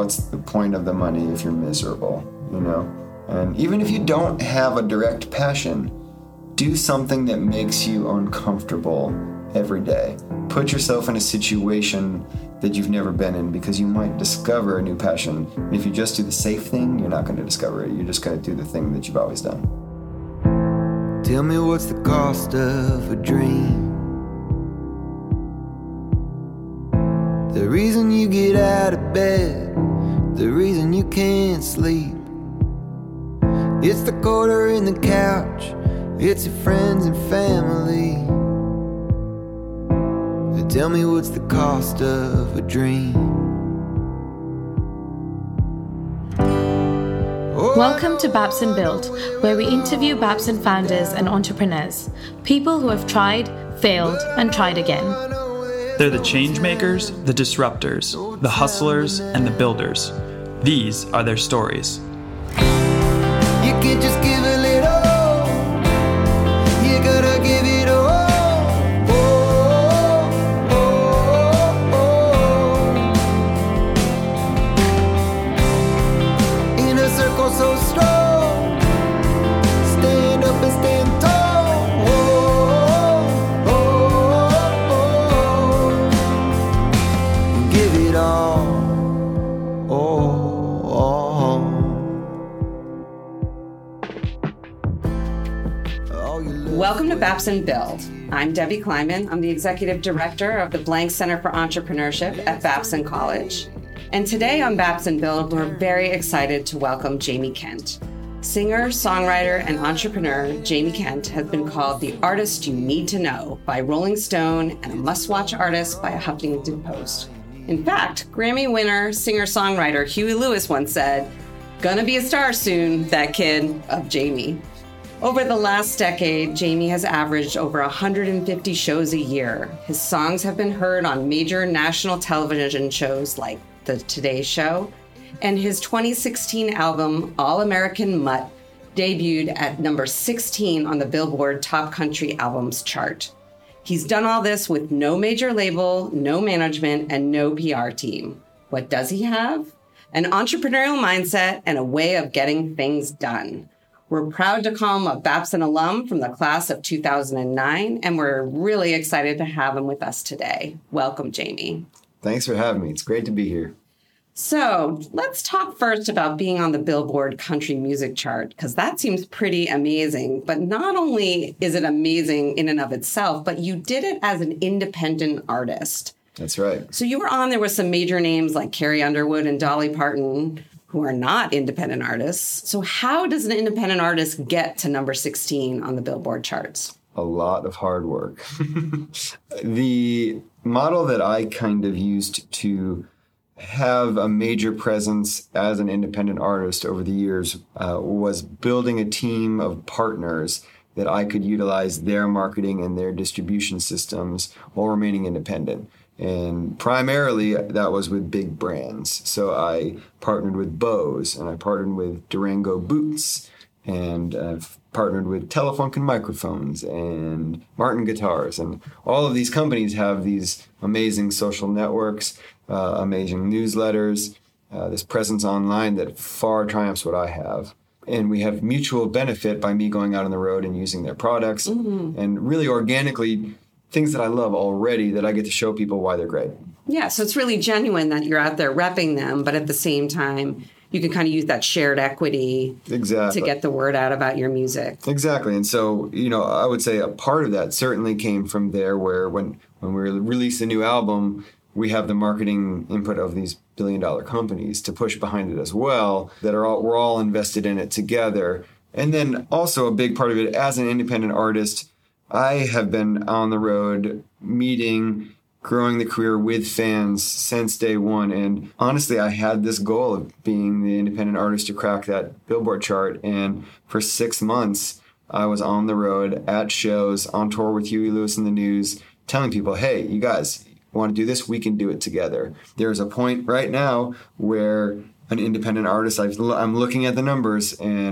what's the point of the money if you're miserable, you know? And even if you don't have a direct passion, do something that makes you uncomfortable every day. Put yourself in a situation that you've never been in, because you might discover a new passion. And if you just do the safe thing, you're not going to discover it. You're just going to do the thing that you've always done. Tell me what's the cost of a dream? The reason you get out of bed, the reason you can't sleep. It's the quarter in the couch, it's your friends and family. Tell me what's the cost of a dream? Welcome to Babson Build, where we interview Babson founders and entrepreneurs, people who have tried, failed, and tried again. They're the change makers, the disruptors, the hustlers, and the builders. These are their stories. You can't just give a little, you gotta give it all. In a circle so strong, stand up and stand tall. Give it all. Welcome to Babson Build. I'm Debbie Kleiman. I'm the Executive Director of the Blank Center for Entrepreneurship at Babson College. And today on Babson Build, we're very excited to welcome Jamie Kent. Singer, songwriter, and entrepreneur Jamie Kent has been called the artist you need to know by Rolling Stone and a must-watch artist by Huffington Post. In fact, Grammy winner, singer-songwriter Huey Lewis once said, "Gonna be a star soon, that kid," of Jamie. Over the last decade, Jamie has averaged over 150 shows a year. His songs have been heard on major national television shows like The Today Show, and his 2016 album, All American Mutt, debuted at number 16 on the Billboard Top Country Albums chart. He's done all this with no major label, no management, and no PR team. What does he have? An entrepreneurial mindset and a way of getting things done. We're proud to call him a Babson alum from the class of 2009, and we're really excited to have him with us today. Welcome, Jamie. Thanks for having me. It's great to be here. So let's talk first about being on the Billboard Country Music Chart, because that seems pretty amazing. But not only is it amazing in and of itself, but you did it as an independent artist. That's right. So you were on there with some major names like Carrie Underwood and Dolly Parton, who are not independent artists. So how does an independent artist get to number 16 on the Billboard charts? A lot of hard work. The model that I kind of used to have a major presence as an independent artist over the years was building a team of partners that I could utilize their marketing and their distribution systems while remaining independent. And primarily that was with big brands. So I partnered with Bose, and I partnered with Durango Boots, and I've partnered with Telefunken microphones and Martin guitars. And all of these companies have these amazing social networks, amazing newsletters, this presence online that far triumphs what I have. And we have mutual benefit by me going out on the road and using their products, and really organically things that I love already that I get to show people why they're great. Yeah, so it's really genuine that you're out there repping them, but at the same time, you can kind of use that shared equity to get the word out about your music. Exactly. And so, I would say a part of that certainly came from there, where when we release a new album, we have the marketing input of these billion-dollar companies to push behind it as well, we're all invested in it together. And then also a big part of it, as an independent artist, I have been on the road meeting, growing the career with fans since day one. And honestly, I had this goal of being the independent artist to crack that Billboard chart. And for 6 months, I was on the road at shows, on tour with Huey Lewis and the News, telling people, hey, you guys want to do this? We can do it together. There's a point right now where an independent artist, I'm looking at the numbers, and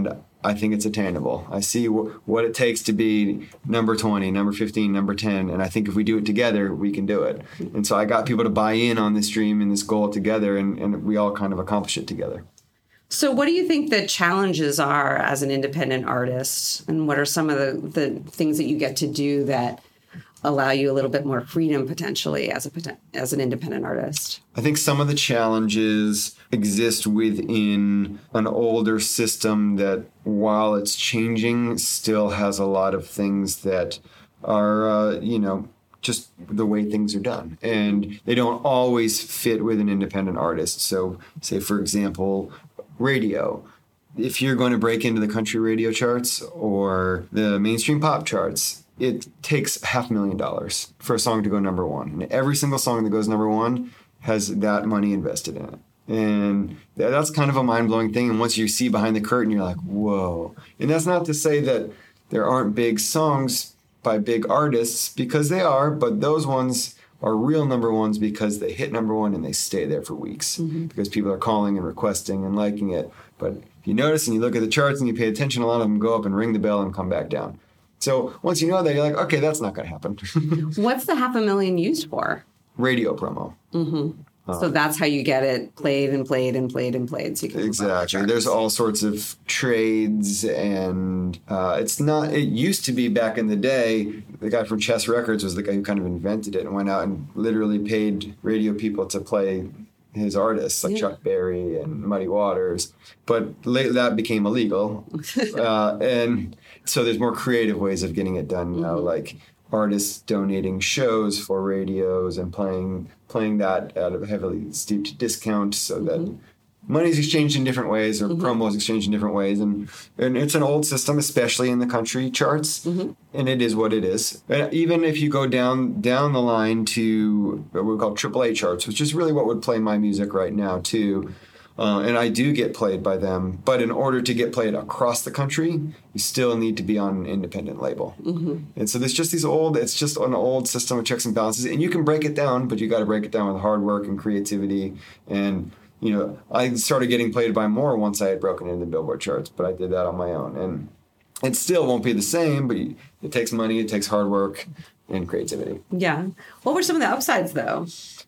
I think it's attainable. I see what it takes to be number 20, number 15, number 10, and I think if we do it together, we can do it. And so I got people to buy in on this dream and this goal together, and we all kind of accomplish it together. So what do you think the challenges are as an independent artist, and what are some of the things that you get to do that allow you a little bit more freedom potentially as an independent artist? I think some of the challenges exist within an older system that, while it's changing, still has a lot of things that are, just the way things are done. And they don't always fit with an independent artist. So, say, for example, radio. If you're going to break into the country radio charts or the mainstream pop charts, it takes $500,000 for a song to go number one. And every single song that goes number one has that money invested in it. And that's kind of a mind-blowing thing. And once you see behind the curtain, you're like, whoa. And that's not to say that there aren't big songs by big artists, because they are, but those ones are real number ones because they hit number one and they stay there for weeks because people are calling and requesting and liking it. But if you notice and you look at the charts and you pay attention, a lot of them go up and ring the bell and come back down. So once you know that, you're like, okay, that's not going to happen. What's the $500,000 used for? Radio promo. So that's how you get it played and played and played and played. So you can exactly. There's all sorts of trades, and it used to be back in the day, the guy from Chess Records was the guy who kind of invented it and went out and literally paid radio people to play his artists, like Chuck Berry and Muddy Waters. But lately that became illegal. And so there's more creative ways of getting it done now, like artists donating shows for radios and playing that at a heavily steeped discount so that money's exchanged in different ways, or promos exchanged in different ways. And it's an old system, especially in the country charts, and it is what it is. And even if you go down the line to what we call AAA charts, which is really what would play my music right now too, and I do get played by them, but in order to get played across the country, you still need to be on an independent label. And so there's just it's just an old system of checks and balances, and you can break it down, but you got to break it down with hard work and creativity. And I started getting played by more once I had broken into the Billboard charts, but I did that on my own. And it still won't be the same, but it takes money, it takes hard work and creativity. Yeah. What were some of the upsides, though?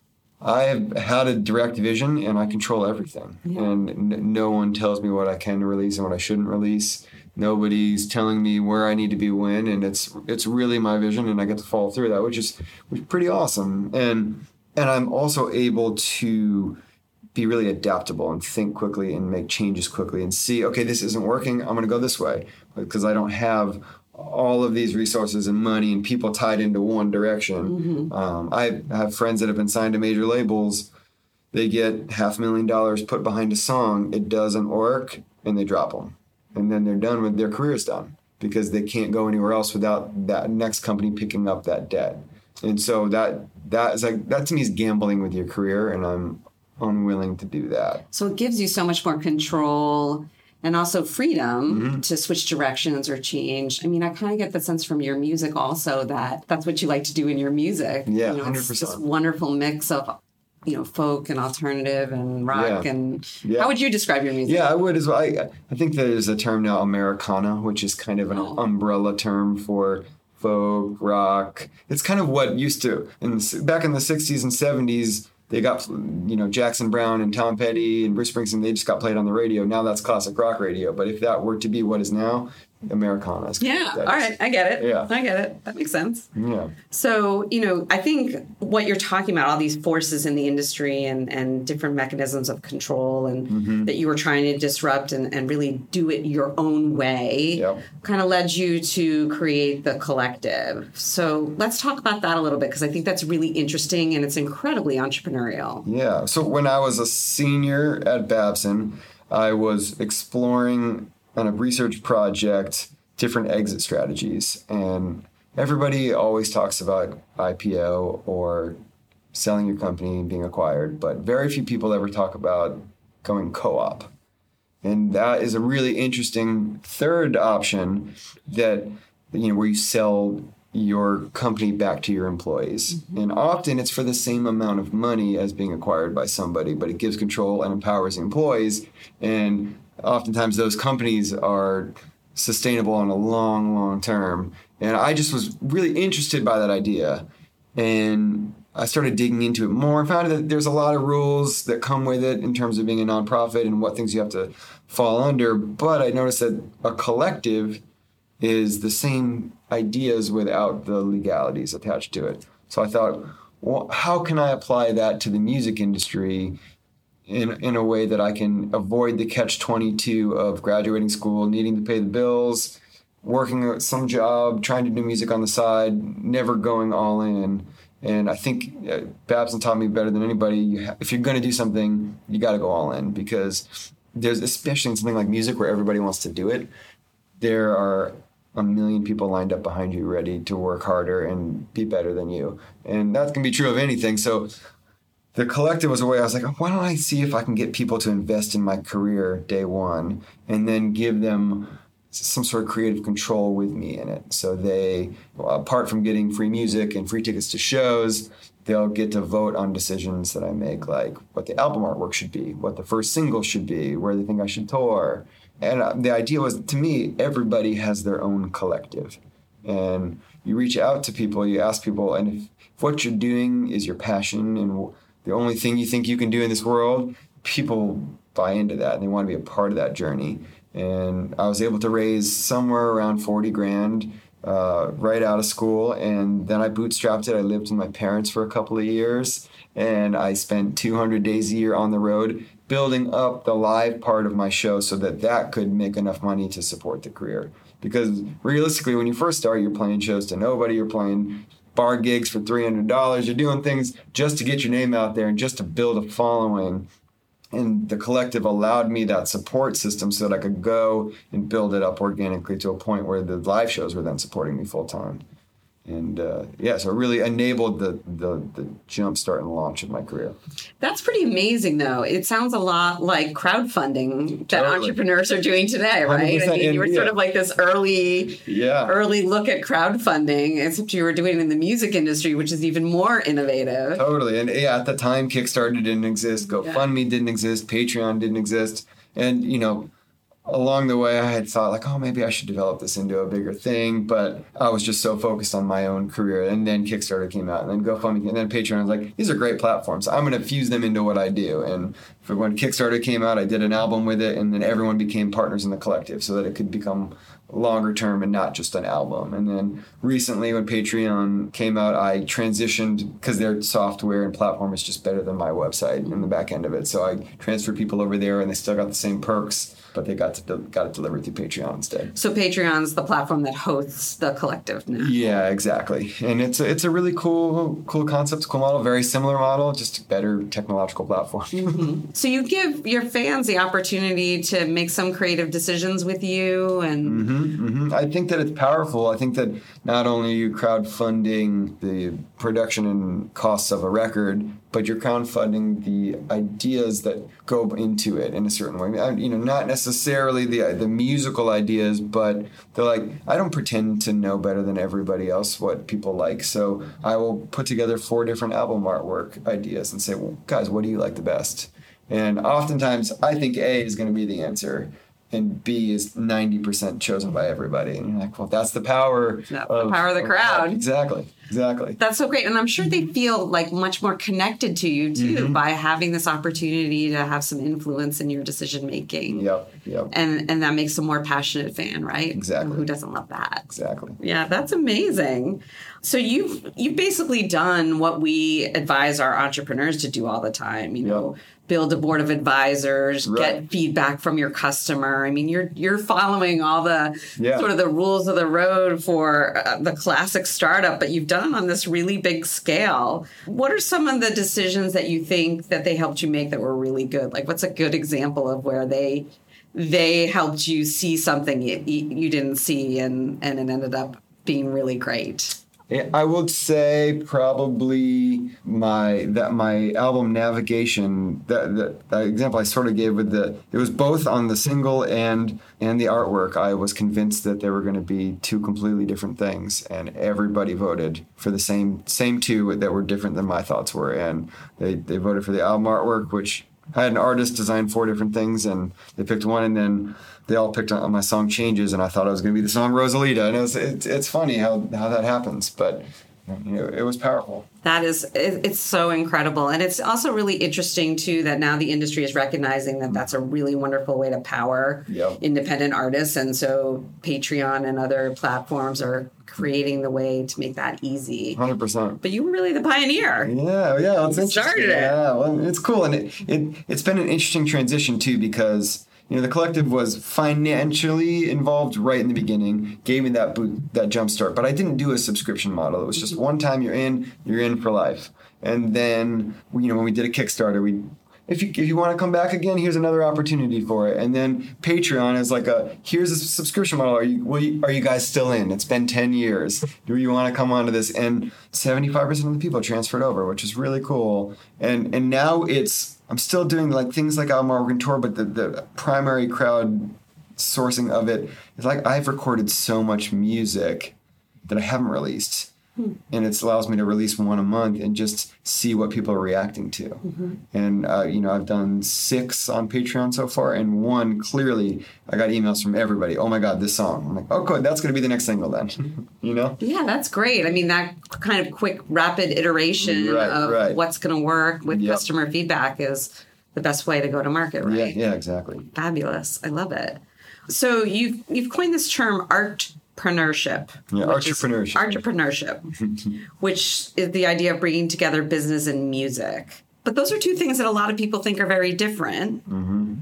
I have had a direct vision, and I control everything. And no one tells me what I can release and what I shouldn't release. Nobody's telling me where I need to be when, and it's really my vision, and I get to follow through that, which is pretty awesome. And I'm also able to be really adaptable and think quickly and make changes quickly and see, okay, this isn't working, I'm going to go this way, because I don't have all of these resources and money and people tied into one direction. I have friends that have been signed to major labels. They get $500,000 put behind a song. It doesn't work, and they drop them. And then they're done with their career's done because they can't go anywhere else without that next company picking up that debt. And so that to me is gambling with your career, and I'm unwilling to do that. So it gives you so much more control and also freedom to switch directions or change. I mean, I kind of get the sense from your music also that that's what you like to do in your music. Yeah, 100%. It's this wonderful mix of, folk and alternative and rock. And how would you describe your music? Yeah, I would as well. I think there's a term now, Americana, which is kind of an umbrella term for folk, rock. It's kind of what used to, back in the 60s and 70s, they got, Jackson Browne and Tom Petty and Bruce Springsteen, they just got played on the radio. Now that's classic rock radio. But if that were to be what is now, Americana. All right. I get it. Yeah. I get it. That makes sense. Yeah. So, I think what you're talking about, all these forces in the industry and different mechanisms of control and that you were trying to disrupt and really do it your own way, kind of led you to create the collective. So let's talk about that a little bit, because I think that's really interesting and it's incredibly entrepreneurial. Yeah. So when I was a senior at Babson, I was exploring on a research project different exit strategies. And everybody always talks about IPO or selling your company and being acquired, but very few people ever talk about going co-op. And that is a really interesting third option that, where you sell your company back to your employees. And often it's for the same amount of money as being acquired by somebody, but it gives control and empowers the employees. And oftentimes those companies are sustainable on a long, long term. And I just was really interested by that idea. And I started digging into it more and found that there's a lot of rules that come with it in terms of being a nonprofit and what things you have to fall under. But I noticed that a collective is the same ideas without the legalities attached to it. So I thought, well, how can I apply that to the music industry in a way that I can avoid the catch-22 of graduating school, needing to pay the bills, working at some job, trying to do music on the side, never going all in. And I think Babson taught me better than anybody, if you're going to do something, you got to go all in, because there's, especially in something like music where everybody wants to do it, there are a million people lined up behind you ready to work harder and be better than you. And that can be true of anything. So the collective was a way I was like, why don't I see if I can get people to invest in my career day one and then give them some sort of creative control with me in it. So they, apart from getting free music and free tickets to shows, they'll get to vote on decisions that I make, like what the album artwork should be, what the first single should be, where they think I should tour. And the idea was, to me, everybody has their own collective. And you reach out to people, you ask people, and if what you're doing is your passion and the only thing you think you can do in this world, people buy into that and they want to be a part of that journey. And I was able to raise somewhere around $40,000 right out of school. And then I bootstrapped it. I lived with my parents for a couple of years. And I spent 200 days a year on the road building up the live part of my show so that that could make enough money to support the career. Because realistically, when you first start, you're playing shows to nobody. You're playing bar gigs for $300. You're doing things just to get your name out there and just to build a following. And the collective allowed me that support system so that I could go and build it up organically to a point where the live shows were then supporting me full time. And so it really enabled the jump start and launch of my career. That's pretty amazing, though. It sounds a lot like crowdfunding that entrepreneurs are doing today, right? I mean, you were sort of like this early look at crowdfunding, except you were doing it in the music industry, which is even more innovative. Totally. And at the time, Kickstarter didn't exist, GoFundMe didn't exist, Patreon didn't exist. And, along the way, I had thought, maybe I should develop this into a bigger thing. But I was just so focused on my own career. And then Kickstarter came out, and then GoFundMe, and then Patreon. I was like, these are great platforms. I'm going to fuse them into what I do. And when Kickstarter came out, I did an album with it, and then everyone became partners in the collective so that it could become longer term and not just an album. And then recently, when Patreon came out, I transitioned because their software and platform is just better than my website in the back end of it. So I transferred people over there, and they still got the same perks, but they got it delivered through Patreon instead. So Patreon's the platform that hosts the collective now. Yeah, exactly. And it's a really cool concept, cool model, very similar model, just a better technological platform. Mm-hmm. So you give your fans the opportunity to make some creative decisions with you, and I think that it's powerful. I think that not only are you crowdfunding the production and costs of a record, but you're crowdfunding the ideas that go into it in a certain way. Not necessarily the musical ideas, but they're like, I don't pretend to know better than everybody else what people like. So I will put together 4 different album artwork ideas and say, well, guys, what do you like the best? And oftentimes I think A is going to be the answer, and B is 90% chosen by everybody. And you're like, well, that's the power. The power of the crowd. Exactly. That's so great. And I'm sure they feel like much more connected to you, too, by having this opportunity to have some influence in your decision making. Yep. And that makes a more passionate fan, right? Exactly. Who doesn't love that? Exactly. Yeah, that's amazing. So you've basically done what we advise our entrepreneurs to do all the time, build a board of advisors, get feedback from your customer. I mean, you're following all the sort of the rules of the road for the classic startup, but you've done it on this really big scale. What are some of the decisions that you think that they helped you make that were really good? Like, what's a good example of where they helped you see something you didn't see and it ended up being really great? I would say probably my album Navigation, that example I sort of gave with it was both on the single and the artwork. I was convinced that they were going to be 2 completely different things, and everybody voted for the same 2 that were different than my thoughts were. And they voted for the album artwork, which I had an artist design 4 different things, and they picked one, and then they all picked on my song Changes, and I thought it was going to be the song Rosalita. And it's funny how that happens, but it was powerful. It's so incredible. And it's also really interesting, too, that now the industry is recognizing that that's a really wonderful way to power independent artists. And so Patreon and other platforms are creating the way to make that easy. 100%. But you were really the pioneer. Yeah. It's started it. Yeah, well, it's cool. And it's been an interesting transition, too, because the collective was financially involved right in the beginning, gave me that jump start. But I didn't do a subscription model. It was just one time you're in for life. And then, when we did a Kickstarter, if you want to come back again, here's another opportunity for it. And then Patreon is like here's a subscription model. Are you guys still in? It's been 10 years. Do you want to come onto this? And 75% of the people transferred over, which is really cool. And now I'm still doing things like Al Morgan Tour, but the primary crowd sourcing of it is I've recorded so much music that I haven't released. And it allows me to release one a month and just see what people are reacting to. Mm-hmm. And, I've done 6 on Patreon so far, and 1, clearly, I got emails from everybody. Oh, my God, this song. I'm like, oh, good, that's going to be the next single then, Yeah, that's great. I mean, that kind of quick, rapid iteration of what's going to work with customer feedback is the best way to go to market, right? Yeah, exactly. Fabulous. I love it. So you've coined this term artpreneurship. Yeah, Artpreneurship, which is the idea of bringing together business and music. But those are 2 things that a lot of people think are very different. Mm-hmm.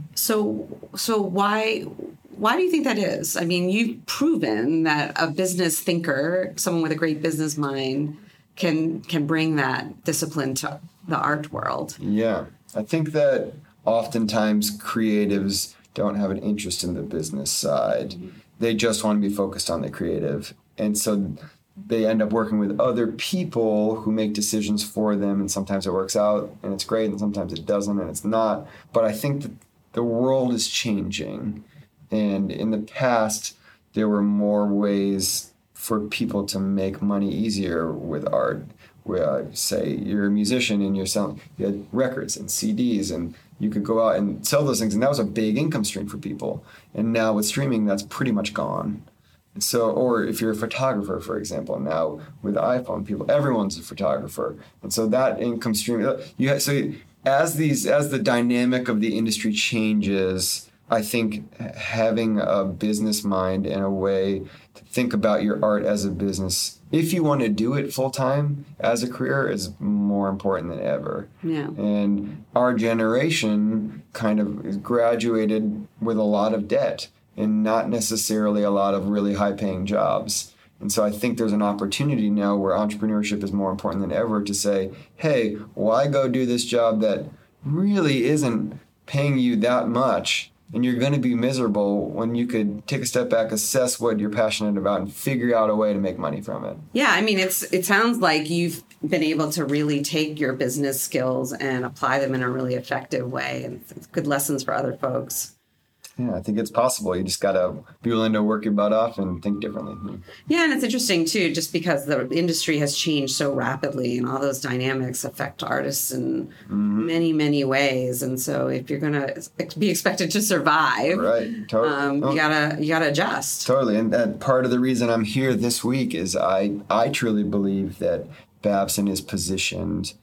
So why do you think that is? I mean, you've proven that a business thinker, someone with a great business mind, can bring that discipline to the art world. Yeah, I think that oftentimes creatives don't have an interest in the business side. Mm-hmm. They just want to be focused on the creative. And so they end up working with other people who make decisions for them, and sometimes it works out and it's great, and sometimes it doesn't and it's not. But I think that the world is changing, and in the past there were more ways for people to make money easier with art. Where, say, you're a musician and you had records and CDs, and you could go out and sell those things, and that was a big income stream for people. And now with streaming, that's pretty much gone. So, or if you're a photographer, for example, now with iPhone, everyone's a photographer, and so that income stream, as the dynamic of the industry changes, I think having a business mind and a way to think about your art as a business, if you want to do it full time as a career, is more important than ever. Yeah. And our generation kind of is graduated with a lot of debt and not necessarily a lot of really high-paying jobs. And so I think there's an opportunity now where entrepreneurship is more important than ever to say, hey, why go do this job that really isn't paying you that much, and you're going to be miserable, when you could take a step back, assess what you're passionate about, and figure out a way to make money from it. Yeah, I mean, it sounds like you've been able to really take your business skills and apply them in a really effective way, and it's good lessons for other folks. Yeah, I think it's possible. You just got to be willing to work your butt off and think differently. Yeah, and it's interesting, too, just because the industry has changed so rapidly, and all those dynamics affect artists in many, many ways. And so if you're going to be expected to survive, right, totally. You gotta adjust. Totally. And part of the reason I'm here this week is I truly believe that Babson is positioned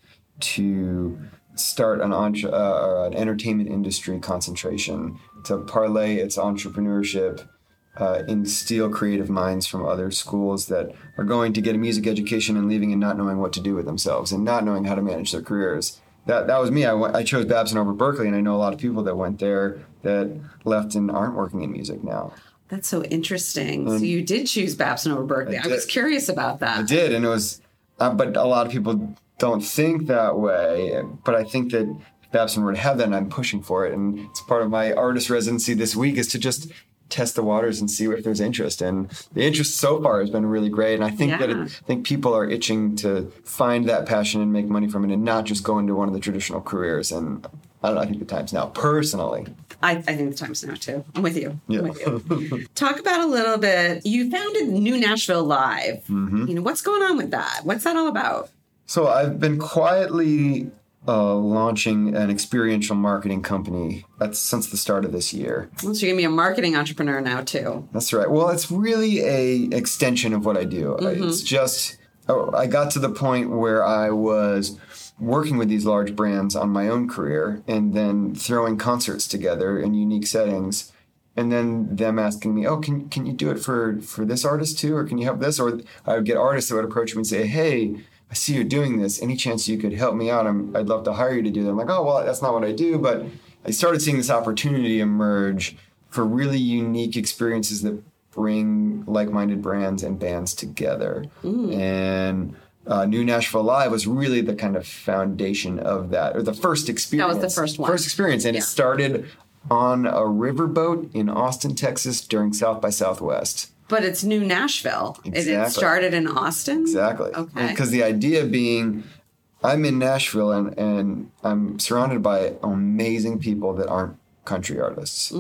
to start an entertainment industry concentration, to parlay its entrepreneurship, instill creative minds from other schools that are going to get a music education and leaving and not knowing what to do with themselves and not knowing how to manage their careers. That was me. I chose Babson over Berklee, and I know a lot of people that went there that left and aren't working in music now. That's so interesting. So you did choose Babson over Berklee. I was curious about that. I did, and it was, but a lot of people don't think that way. But I think that Babson would have that, and I'm pushing for it. And it's part of my artist residency this week is to just test the waters and see if there's interest. And the interest so far has been really great. And I think I think people are itching to find that passion and make money from it, and not just go into one of the traditional careers. And I don't know, I think the time's now, personally. I think the time's now, too. I'm with you. Yeah. I'm with you. Talk about a little bit, you founded New Nashville Live. Mm-hmm. What's going on with that? What's that all about? So I've been quietly launching an experiential marketing company. That's since the start of this year. So you're going to be a marketing entrepreneur now, too. That's right. Well, it's really a extension of what I do. It's just, I got to the point where I was working with these large brands on my own career and then throwing concerts together in unique settings. And then them asking me, oh, can you do it for this artist too? Or can you help this? Or I would get artists that would approach me and say, hey, I see you're doing this. Any chance you could help me out? I'd love to hire you to do that. I'm like, oh, well, that's not what I do. But I started seeing this opportunity emerge for really unique experiences that bring like-minded brands and bands together. And New Nashville Live was really the kind of foundation of that, or the first experience. That was the first one. First experience. And it started on a riverboat in Austin, Texas during South by Southwest. But it's New Nashville. Exactly. It started in Austin? Exactly. Okay. Because the idea being, I'm in Nashville and I'm surrounded by amazing people that aren't country artists.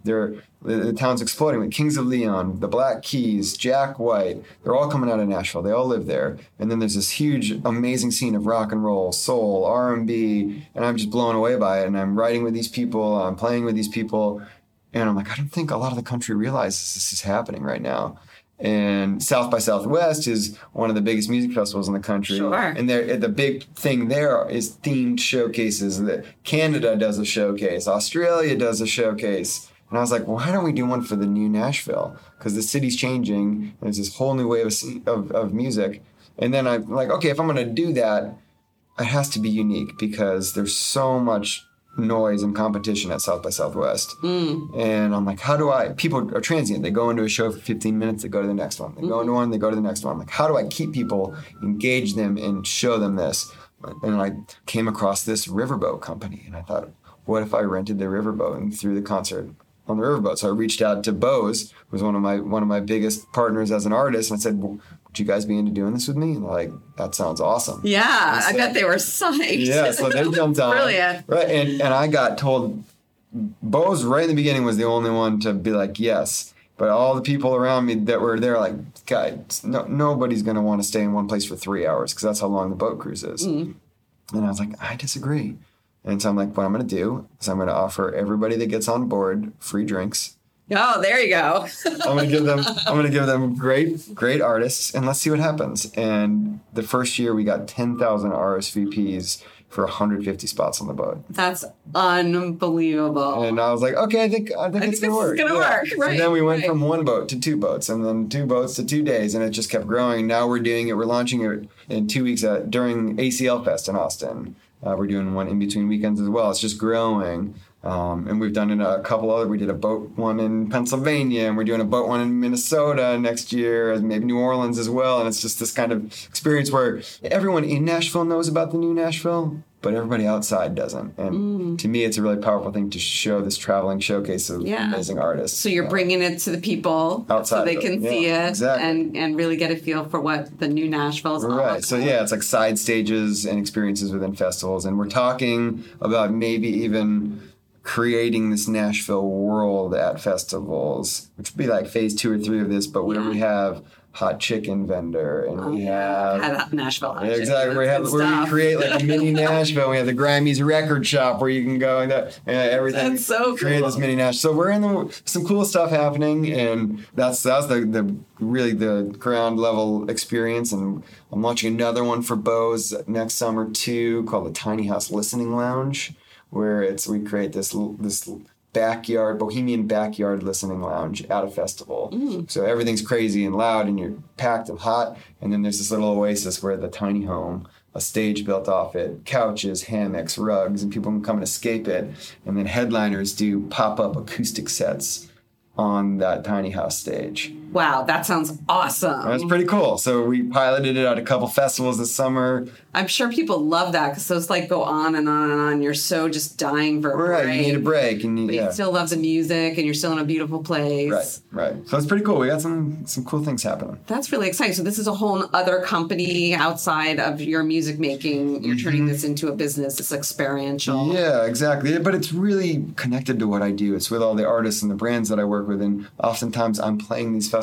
The town's exploding with Kings of Leon, the Black Keys, Jack White. They're all coming out of Nashville. They all live there. And then there's this huge, amazing scene of rock and roll, soul, R&B, and I'm just blown away by it. And I'm writing with these people. I'm playing with these people. And I'm like, I don't think a lot of the country realizes this is happening right now. And South by Southwest is one of the biggest music festivals in the country. Sure. And the big thing there is themed showcases. Canada does a showcase. Australia does a showcase. And I was like, why don't we do one for the New Nashville? Because the city's changing. There's this whole new way of music. And then I'm like, okay, if I'm going to do that, it has to be unique because there's so much noise and competition at South by Southwest. And I'm like, people are transient. They go into a show for 15 minutes, they go to the next one. They go into one, they go to the next one. I'm like, how do I keep people, engage them, and show them this? And I came across this riverboat company, and I thought, what if I rented the riverboat and threw the concert on the riverboat? So I reached out to Bose, who was one of my biggest partners as an artist, and I said, well, would you guys be into doing this with me? And they're like, that sounds awesome. Yeah, so, I bet they were psyched. Yeah, so they jumped on. Brilliant. Right, and I got told, Bose right in the beginning was the only one to be like, yes. But all the people around me that were there, like, guys, nobody's going to want to stay in one place for 3 hours because that's how long the boat cruise is. And I was like, I disagree. And so I'm like, what I'm going to do is I'm going to offer everybody that gets on board free drinks. Oh, there you go. I'm going to give them great artists, and let's see what happens. And the first year we got 10,000 RSVPs for 150 spots on the boat. That's unbelievable. And I was like, okay, I think it's going to work. It's going to work, right? And then we went from one boat to 2 boats, and then 2 boats to 2 days, and it just kept growing. Now we're launching it in 2 weeks during ACL Fest in Austin. We're doing one in between weekends as well. It's just growing. And we've done a couple other. We did a boat one in Pennsylvania, and we're doing a boat one in Minnesota next year, and maybe New Orleans as well. And it's just this kind of experience where everyone in Nashville knows about the New Nashville, but everybody outside doesn't. And to me, it's a really powerful thing to show this traveling showcase of amazing artists. So you're bringing it to the people outside so they can see it exactly. and really get a feel for what the New Nashville is all about. Right. So it's like side stages and experiences within festivals. And we're talking about maybe even creating this Nashville world at festivals, which would be like phase 2 or 3 of this, but where we have hot chicken vendor and we have Nashville hot exactly chicken. where we create like a mini Nashville. We have the Grammys record shop where you can go and everything. That's so create cool. This mini Nashville. So we're in some cool stuff happening, and that's the really the ground level experience. And I'm launching another one for Bose next summer too, called the Tiny House Listening Lounge, where we create this backyard, bohemian backyard listening lounge at a festival. So everything's crazy and loud and you're packed and hot. And then there's this little oasis where the tiny home, a stage built off it, couches, hammocks, rugs, and people can come and escape it. And then headliners do pop-up acoustic sets on that tiny house stage. Wow, that sounds awesome. That's pretty cool. So we piloted it at a couple festivals this summer. I'm sure people love that because those go on and on and on. You're so just dying for a break. Right, you need a break. And but you still love the music and you're still in a beautiful place. Right. So it's pretty cool. We got some cool things happening. That's really exciting. So this is a whole other company outside of your music making. You're turning this into a business. It's experiential. Yeah, exactly. But it's really connected to what I do. It's with all the artists and the brands that I work with. And oftentimes I'm playing these festivals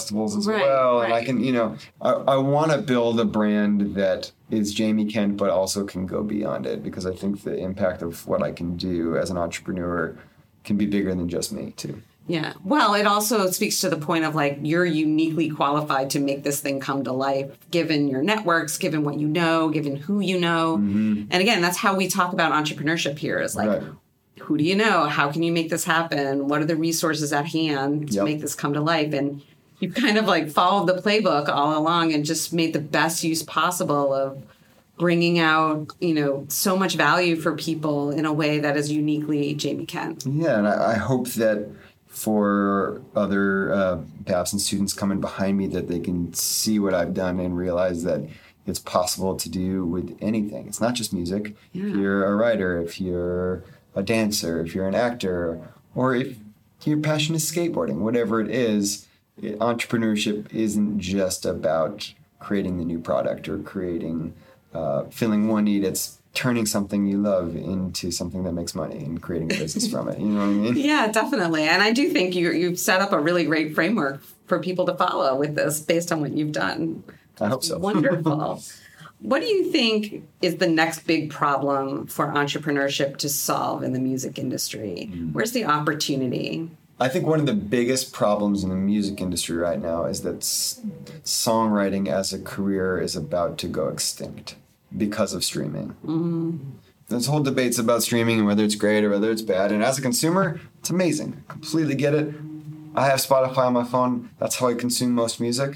festivals as well. And I can, I want to build a brand that is Jamie Kent, but also can go beyond it, because I think the impact of what I can do as an entrepreneur can be bigger than just me too. Yeah. Well, it also speaks to the point of like, you're uniquely qualified to make this thing come to life, given your networks, given what you know, given who you know. Mm-hmm. And again, that's how we talk about entrepreneurship here, is like, who do you know? How can you make this happen? What are the resources at hand to make this come to life? And you've kind of like followed the playbook all along and just made the best use possible of bringing out, so much value for people in a way that is uniquely Jamie Kent. Yeah. And I hope that for other Babson students coming behind me, that they can see what I've done and realize that it's possible to do with anything. It's not just music. Yeah. If you're a writer, if you're a dancer, if you're an actor, or if your passion is skateboarding, whatever it is, entrepreneurship isn't just about creating the new product or creating, filling one need. It's turning something you love into something that makes money and creating a business from it. You know what I mean? Yeah, definitely. And I do think you've set up a really great framework for people to follow with this based on what you've done. I hope so. Wonderful. What do you think is the next big problem for entrepreneurship to solve in the music industry? Where's the opportunity? I think one of the biggest problems in the music industry right now is that songwriting as a career is about to go extinct because of streaming. Mm-hmm. There's whole debates about streaming and whether it's great or whether it's bad. And as a consumer, it's amazing. I completely get it. I have Spotify on my phone. That's how I consume most music.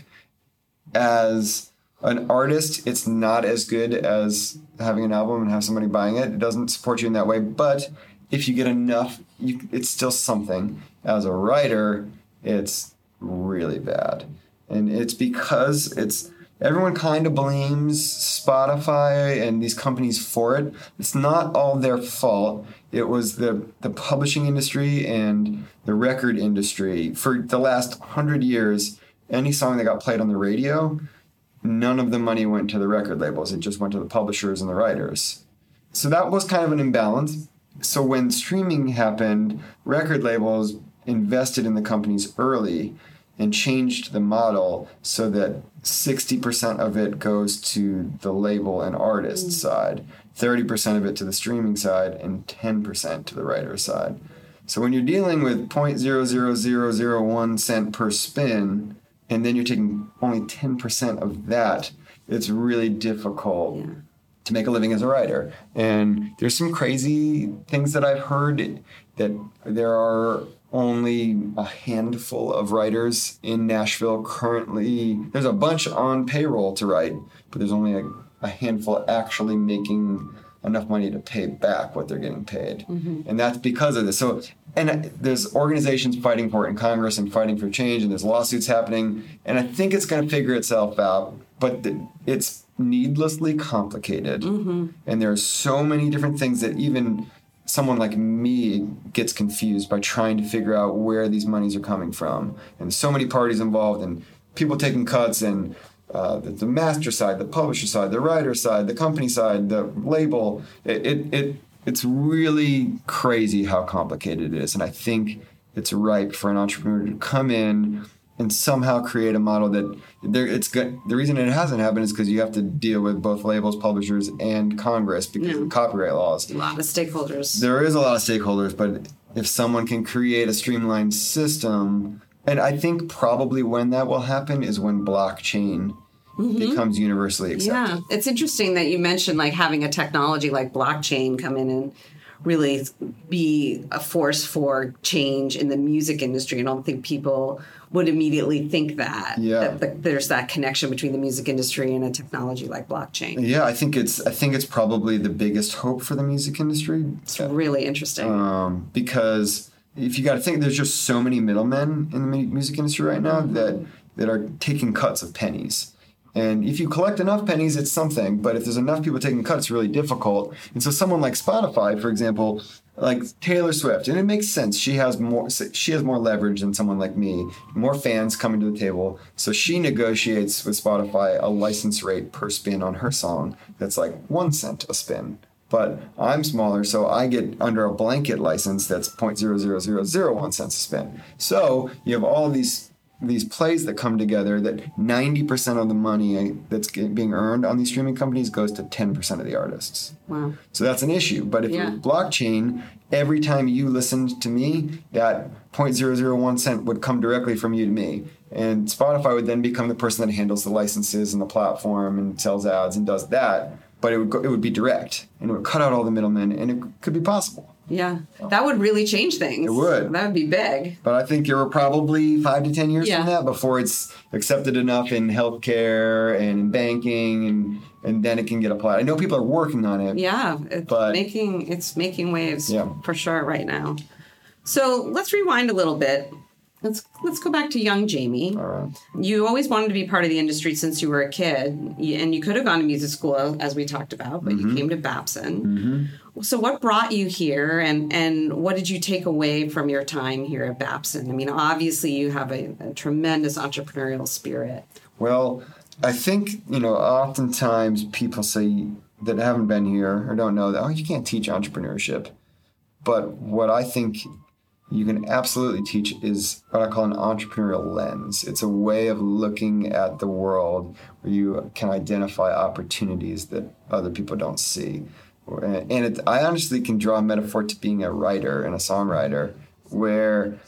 As an artist, it's not as good as having an album and have somebody buying it. It doesn't support you in that way. But if you get enough, it's still something. As a writer, it's really bad. And it's because everyone kind of blames Spotify and these companies for it. It's not all their fault. It was the publishing industry and the record industry. For the last 100 years, any song that got played on the radio, none of the money went to the record labels. It just went to the publishers and the writers. So that was kind of an imbalance. So when streaming happened, record labels invested in the companies early and changed the model so that 60% of it goes to the label and artist side, 30% of it to the streaming side, and 10% to the writer side. So when you're dealing with 0.00001 cent per spin, and then you're taking only 10% of that, it's really difficult to make a living as a writer. And there's some crazy things that I've heard, that there are only a handful of writers in Nashville currently. There's a bunch on payroll to write, but there's only a handful actually making enough money to pay back what they're getting paid. Mm-hmm. And that's because of this. So, and there's organizations fighting for it in Congress and fighting for change, and there's lawsuits happening. And I think it's going to figure itself out, but it's needlessly complicated. Mm-hmm. And there are so many different things that even someone like me gets confused by trying to figure out where these monies are coming from. And so many parties involved, and people taking cuts, and the master side, the publisher side, the writer side, the company side, the label. It's really crazy how complicated it is. And I think it's ripe for an entrepreneur to come in and somehow create a model that the reason it hasn't happened is because you have to deal with both labels, publishers, and Congress because of copyright laws. A lot of stakeholders. There is a lot of stakeholders, but if someone can create a streamlined system, and I think probably when that will happen is when blockchain becomes universally accepted. Yeah, it's interesting that you mentioned like having a technology like blockchain come in and really be a force for change in the music industry. I don't think people would immediately think that there's that connection between the music industry and a technology like blockchain. Yeah, I think it's probably the biggest hope for the music industry. It's really interesting. Because if you got to think, there's just so many middlemen in the music industry right now that are taking cuts of pennies. And if you collect enough pennies, it's something. But if there's enough people taking cuts, it's really difficult. And so someone like Spotify, for example, like Taylor Swift, and it makes sense. She has more leverage than someone like me, more fans coming to the table. So she negotiates with Spotify a license rate per spin on her song that's like 1 cent a spin. But I'm smaller, so I get under a blanket license that's 0.00001 cents a spin. So you have all of these these plays that come together that 90% of the money that's being earned on these streaming companies goes to 10% of the artists. Wow. So that's an issue. But if it was blockchain, every time you listened to me, that 0.001 cent would come directly from you to me. And Spotify would then become the person that handles the licenses and the platform and sells ads and does that. But it would be direct, and it would cut out all the middlemen, and it could be possible. Yeah, that would really change things. It would. That would be big. But I think there were probably 5 to 10 years from that before it's accepted enough in healthcare and in banking, and then it can get applied. I know people are working on it. Yeah, it's making waves for sure right now. So let's rewind a little bit. Let's go back to young Jamie. All right. You always wanted to be part of the industry since you were a kid, and you could have gone to music school, as we talked about, but you came to Babson. Mm-hmm. So what brought you here, and what did you take away from your time here at Babson? I mean, obviously you have a tremendous entrepreneurial spirit. Well, I think, oftentimes people say that haven't been here or don't know that, you can't teach entrepreneurship. But what I think you can absolutely teach is what I call an entrepreneurial lens. It's a way of looking at the world where you can identify opportunities that other people don't see. And I honestly can draw a metaphor to being a writer and a songwriter, where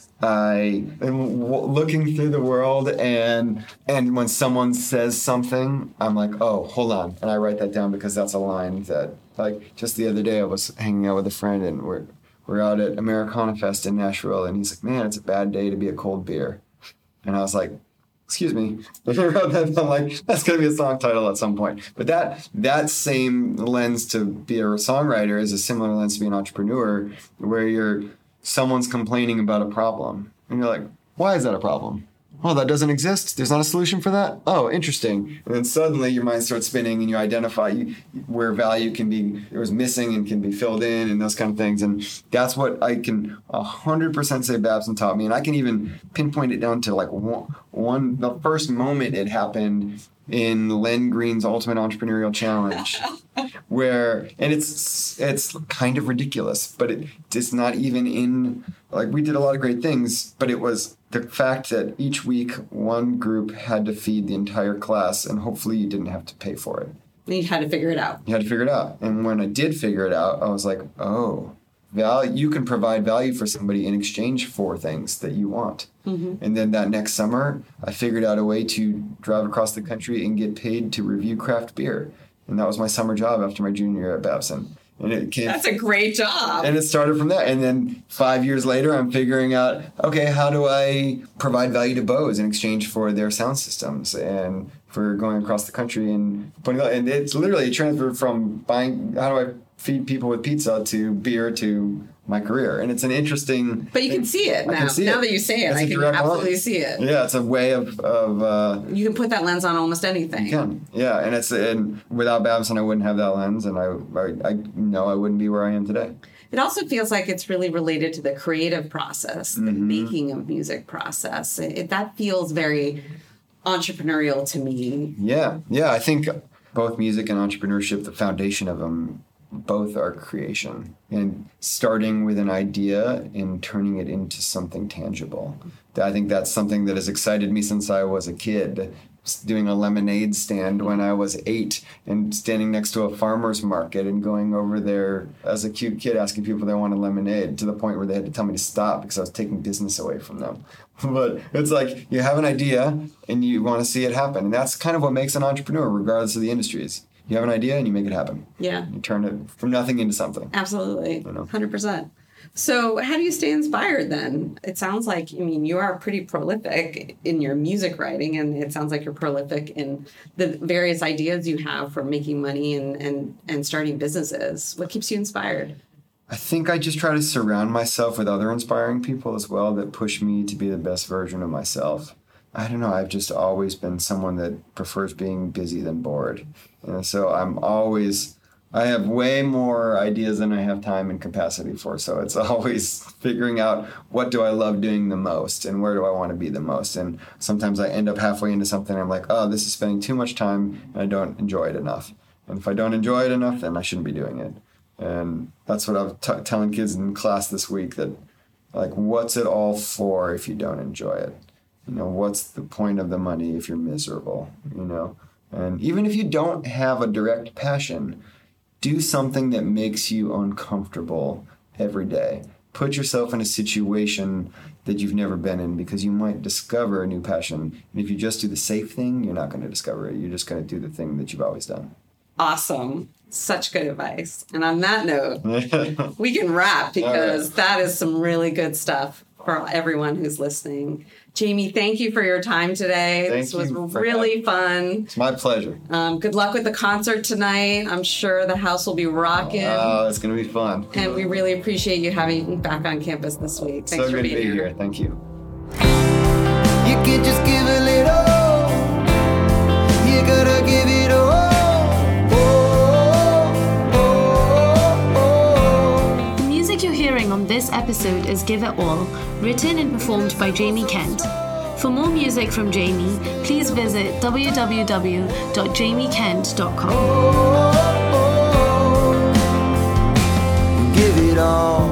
I am looking through the world, and when someone says something, I'm like, oh, hold on. And I write that down because that's a line that, like, just the other day I was hanging out with a friend, and we're out at Americana Fest in Nashville, and he's like, man, it's a bad day to be a cold beer. And I was like, excuse me. I wrote that down, like, that's going to be a song title at some point. But that same lens to be a songwriter is a similar lens to be an entrepreneur, where someone's complaining about a problem. And you're like, why is that a problem? Oh, that doesn't exist? There's not a solution for that? Oh, interesting. And then suddenly your mind starts spinning, and you identify where value was missing and can be filled in, and those kind of things. And that's what I can 100% say Babson taught me. And I can even pinpoint it down to like the first moment it happened in Len Green's Ultimate Entrepreneurial Challenge, and it's kind of ridiculous, but it's not even in, like, we did a lot of great things, but it was the fact that each week one group had to feed the entire class, and hopefully you didn't have to pay for it. You had to figure it out. And when I did figure it out, I was like, oh, you can provide value for somebody in exchange for things that you want. Mm-hmm. And then that next summer, I figured out a way to drive across the country and get paid to review craft beer. And that was my summer job after my junior year at Babson. And that's a great job. And it started from that. And then 5 years later, I'm figuring out, okay, how do I provide value to Bose in exchange for their sound systems and for going across the country and putting, and it's literally a transfer from buying, how do I feed people with pizza, to beer, to my career. And it's an interesting... But you can see it now. Now that you say it, I can absolutely see it. Yeah, it's a way of... you can put that lens on almost anything. You can, yeah. And without Babson, I wouldn't have that lens, and I know I wouldn't be where I am today. It also feels like it's really related to the creative process, the making of music process. That feels very entrepreneurial to me. Yeah. I think both music and entrepreneurship, the foundation of them, both are creation, and starting with an idea and turning it into something tangible. I think that's something that has excited me since I was a kid, doing a lemonade stand when I was 8 and standing next to a farmer's market and going over there as a cute kid asking people if they wanted lemonade, to the point where they had to tell me to stop because I was taking business away from them. But it's like, you have an idea and you want to see it happen. And that's kind of what makes an entrepreneur, regardless of the industries. You have an idea and you make it happen. Yeah. You turn it from nothing into something. Absolutely. 100%. So how do you stay inspired then? It sounds like, you are pretty prolific in your music writing, and it sounds like you're prolific in the various ideas you have for making money and starting businesses. What keeps you inspired? I think I just try to surround myself with other inspiring people as well that push me to be the best version of myself. I don't know. I've just always been someone that prefers being busy than bored. And so I have way more ideas than I have time and capacity for. So it's always figuring out, what do I love doing the most and where do I want to be the most? And sometimes I end up halfway into something and I'm like, oh, this is spending too much time and I don't enjoy it enough. And if I don't enjoy it enough, then I shouldn't be doing it. And that's what I'm telling kids in class this week, that, like, what's it all for if you don't enjoy it? what's the point of the money if you're miserable, And even if you don't have a direct passion, do something that makes you uncomfortable every day. Put yourself in a situation that you've never been in, because you might discover a new passion. And if you just do the safe thing, you're not going to discover it. You're just going to do the thing that you've always done. Awesome. Such good advice. And on that note, we can wrap, because that is some really good stuff for everyone who's listening. Jamie, thank you for your time today. This was really fun. It's my pleasure. Good luck with the concert tonight. I'm sure the house will be rocking. Oh, it's going to be fun. And we really appreciate you having you back on campus this week. Thanks so for being good to be here. Thank you. You can't just give a little. You gotta give it all. On this episode is Give It All, written and performed by Jamie Kent. For more music from Jamie, please visit www.jamiekent.com. Give it all.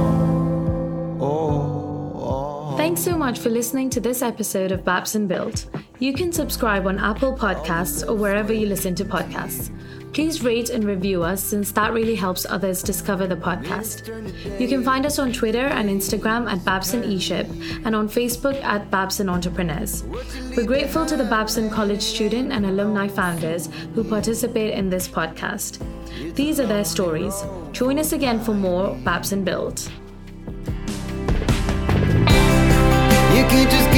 Thanks so much for listening to this episode of Babson Built. You can subscribe on Apple Podcasts or wherever you listen to podcasts. Please rate and review us, since that really helps others discover the podcast. You can find us on Twitter and Instagram at Babson eShip, and on Facebook at Babson Entrepreneurs. We're grateful to the Babson College student and alumni founders who participate in this podcast. These are their stories. Join us again for more Babson Built. You can't just